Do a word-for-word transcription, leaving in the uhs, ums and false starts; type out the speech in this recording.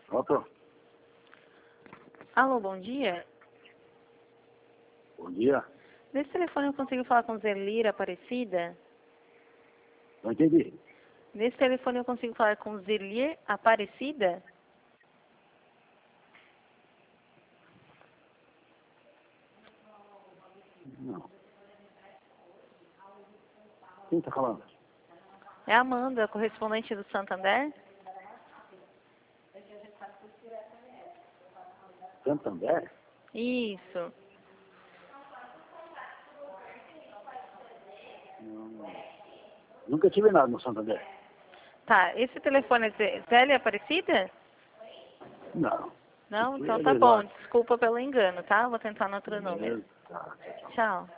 Pronto? Alô, bom dia. Bom dia. Nesse telefone eu consigo falar com Zelira Aparecida? Não entendi. Nesse telefone eu consigo falar com Zelir Aparecida? Não. Quem está falando? É a Amanda, correspondente do Santander? Santander? Isso. Não. Nunca tive nada no Santander. Tá, esse telefone é Zé- Zélia Aparecida? Não. Não? Isso Então é tá bom. verdade. Desculpa pelo engano, tá? Vou tentar no outro número. Beleza. Tá, tchau, tchau. Tchau.